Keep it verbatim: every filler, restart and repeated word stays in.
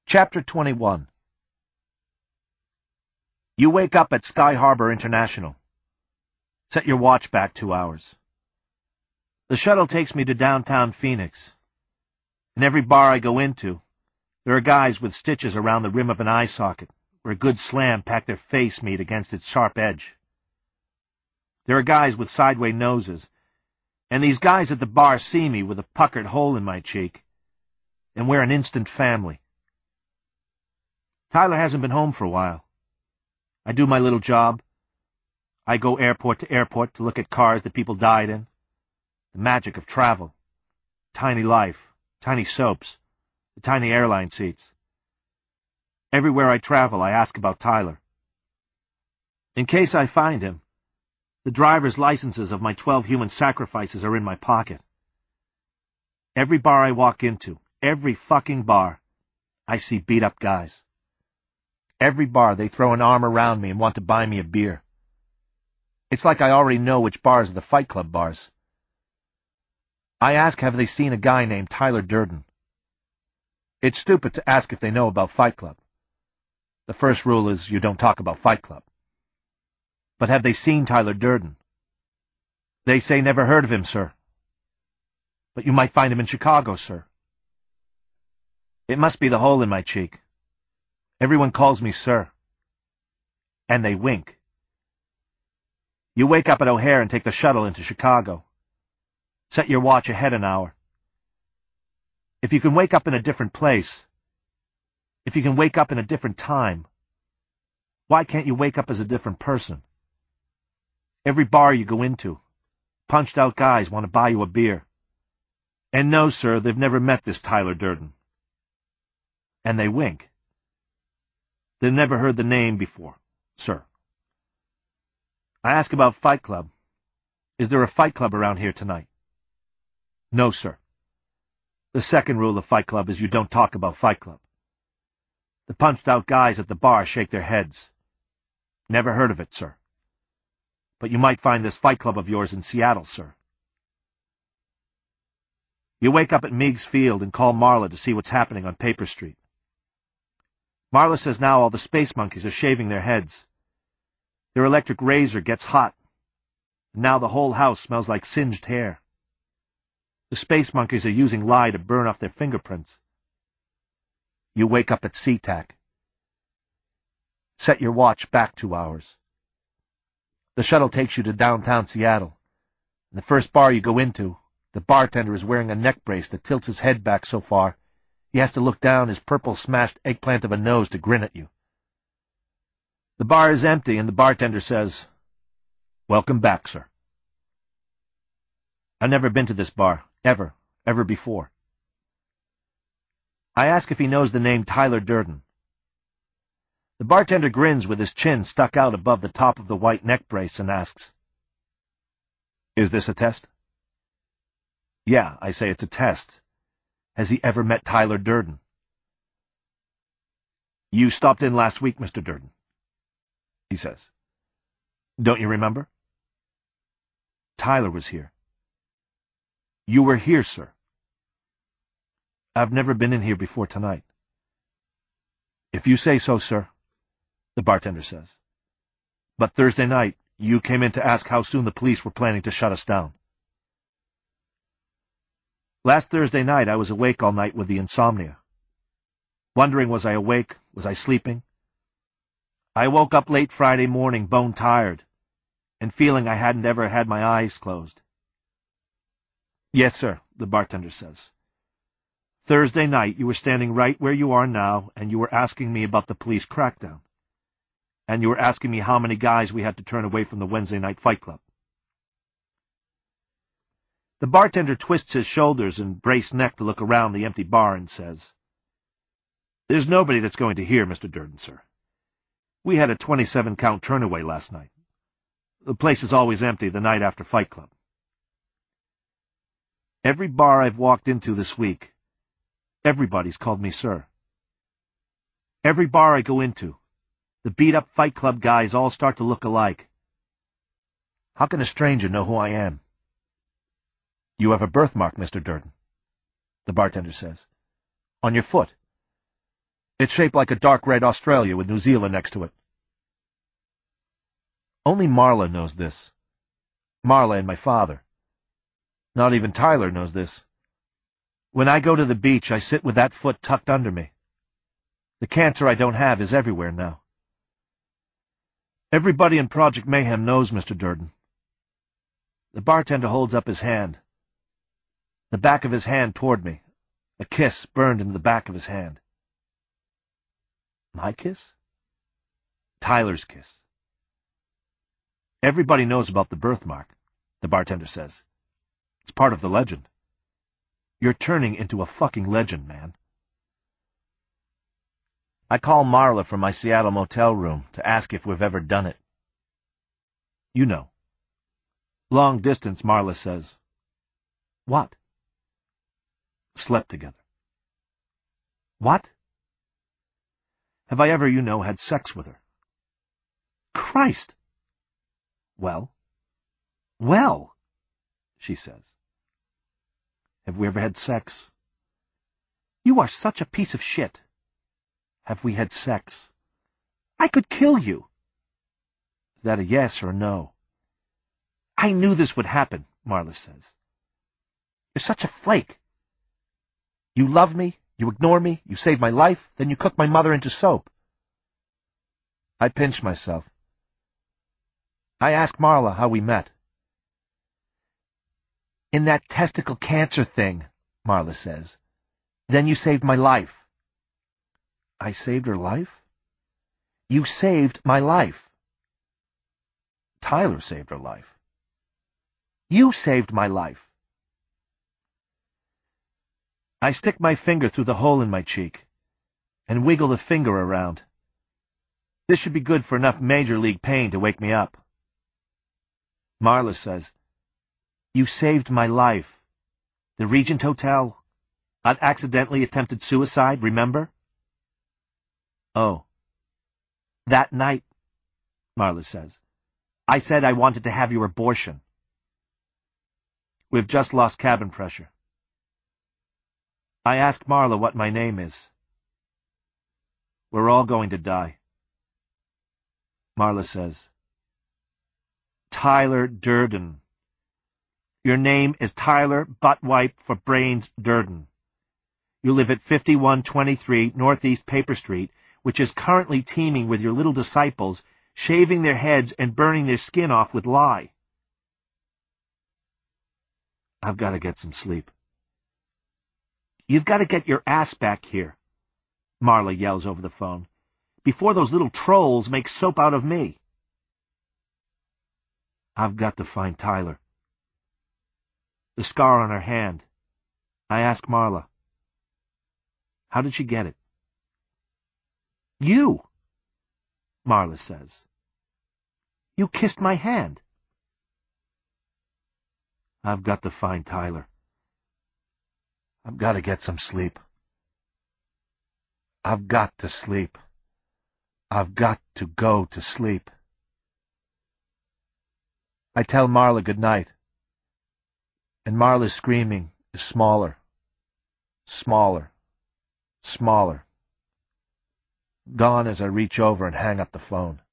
Chapter twenty-one. You wake up at Sky Harbor International. Set your watch back two hours. The shuttle takes me to downtown Phoenix. In every bar I go into, there are guys with stitches around the rim of an eye socket, where a good slam packed their face meat against its sharp edge. There are guys with sideway noses, and these guys at the bar see me with a puckered hole in my cheek, and we're an instant family. Tyler hasn't been home for a while. I do my little job. I go airport to airport to look at cars that people died in. The magic of travel. Tiny life. Tiny soaps. The tiny airline seats. Everywhere I travel, I ask about Tyler. In case I find him, the driver's licenses of my twelve human sacrifices are in my pocket. Every bar I walk into, every fucking bar, I see beat-up guys. Every bar they throw an arm around me and want to buy me a beer. It's like I already know which bars are the Fight Club bars. I ask have they seen a guy named Tyler Durden. It's stupid to ask if they know about Fight Club. The first rule is you don't talk about Fight Club. But have they seen Tyler Durden? They say never heard of him, sir. But you might find him in Chicago, sir. It must be the hole in my cheek. Everyone calls me sir. And they wink. You wake up at O'Hare and take the shuttle into Chicago. Set your watch ahead an hour. If you can wake up in a different place, if you can wake up in a different time, why can't you wake up as a different person? Every bar you go into, punched-out guys want to buy you a beer. And no, sir, they've never met this Tyler Durden. And they wink. They've never heard the name before, sir. I ask about Fight Club. Is there a Fight Club around here tonight? No, sir. The second rule of Fight Club is you don't talk about Fight Club. The punched-out guys at the bar shake their heads. Never heard of it, sir. But you might find this Fight Club of yours in Seattle, sir. You wake up at Meigs Field and call Marla to see what's happening on Paper Street. Marla says now all the space monkeys are shaving their heads. Their electric razor gets hot. And now the whole house smells like singed hair. The space monkeys are using lye to burn off their fingerprints. You wake up at SeaTac. Set your watch back two hours. The shuttle takes you to downtown Seattle. In the first bar you go into, the bartender is wearing a neck brace that tilts his head back so far he has to look down his purple-smashed eggplant of a nose to grin at you. The bar is empty, and the bartender says, "Welcome back, sir." I've never been to this bar, ever, ever before. I ask if he knows the name Tyler Durden. The bartender grins with his chin stuck out above the top of the white neck brace and asks, "Is this a test?" Yeah, I say it's a test. Has he ever met Tyler Durden? You stopped in last week, Mister Durden, he says. Don't you remember? Tyler was here. You were here, sir. I've never been in here before tonight. If you say so, sir, the bartender says. But Thursday night, you came in to ask how soon the police were planning to shut us down. Last Thursday night, I was awake all night with the insomnia. Wondering, was I awake? Was I sleeping? I woke up late Friday morning, bone-tired, and feeling I hadn't ever had my eyes closed. Yes, sir, the bartender says. Thursday night, you were standing right where you are now, and you were asking me about the police crackdown. And you were asking me how many guys we had to turn away from the Wednesday night Fight Club. The bartender twists his shoulders and braced neck to look around the empty bar and says, There's nobody that's going to hear, Mister Durden, sir. We had a twenty-seven count turnaway last night. The place is always empty the night after Fight Club. Every bar I've walked into this week, everybody's called me sir. Every bar I go into, the beat-up Fight Club guys all start to look alike. How can a stranger know who I am? You have a birthmark, Mister Durden, the bartender says. On your foot. It's shaped like a dark red Australia with New Zealand next to it. Only Marla knows this. Marla and my father. Not even Tyler knows this. When I go to the beach, I sit with that foot tucked under me. The cancer I don't have is everywhere now. Everybody in Project Mayhem knows Mister Durden. The bartender holds up his hand. The back of his hand toward me. A kiss burned into the back of his hand. My kiss? Tyler's kiss. Everybody knows about the birthmark, the bartender says. It's part of the legend. You're turning into a fucking legend, man. I call Marla from my Seattle motel room to ask if we've ever done it. You know. Long distance, Marla says. What? Slept together. What? Have I ever, you know, had sex with her? Christ! Well? Well, she says. Have we ever had sex? You are such a piece of shit. Have we had sex? I could kill you. Is that a yes or a no? I knew this would happen, Marla says. You're such a flake. You love me, you ignore me, you save my life, then you cook my mother into soap. I pinch myself. I ask Marla how we met. In that testicle cancer thing, Marla says. Then you saved my life. I saved her life? You saved my life. Tyler saved her life. You saved my life. I stick my finger through the hole in my cheek and wiggle the finger around. This should be good for enough major league pain to wake me up. Marla says, You saved my life. The Regent Hotel. I'd accidentally attempted suicide, remember? Oh. That night, Marla says, I said I wanted to have your abortion. We've just lost cabin pressure. I ask Marla what my name is. We're all going to die. Marla says, Tyler Durden. Your name is Tyler Buttwipe for Brains Durden. You live at fifty-one twenty-three Northeast Paper Street, which is currently teeming with your little disciples, shaving their heads and burning their skin off with lye. I've got to get some sleep. You've got to get your ass back here, Marla yells over the phone, before those little trolls make soap out of me. I've got to find Tyler. The scar on her hand. I ask Marla. How did she get it? You, Marla says. You kissed my hand. I've got to find Tyler. I've got to get some sleep. I've got to sleep. I've got to go to sleep. I tell Marla good night. And Marla's screaming is smaller, smaller, smaller. Gone as I reach over and hang up the phone.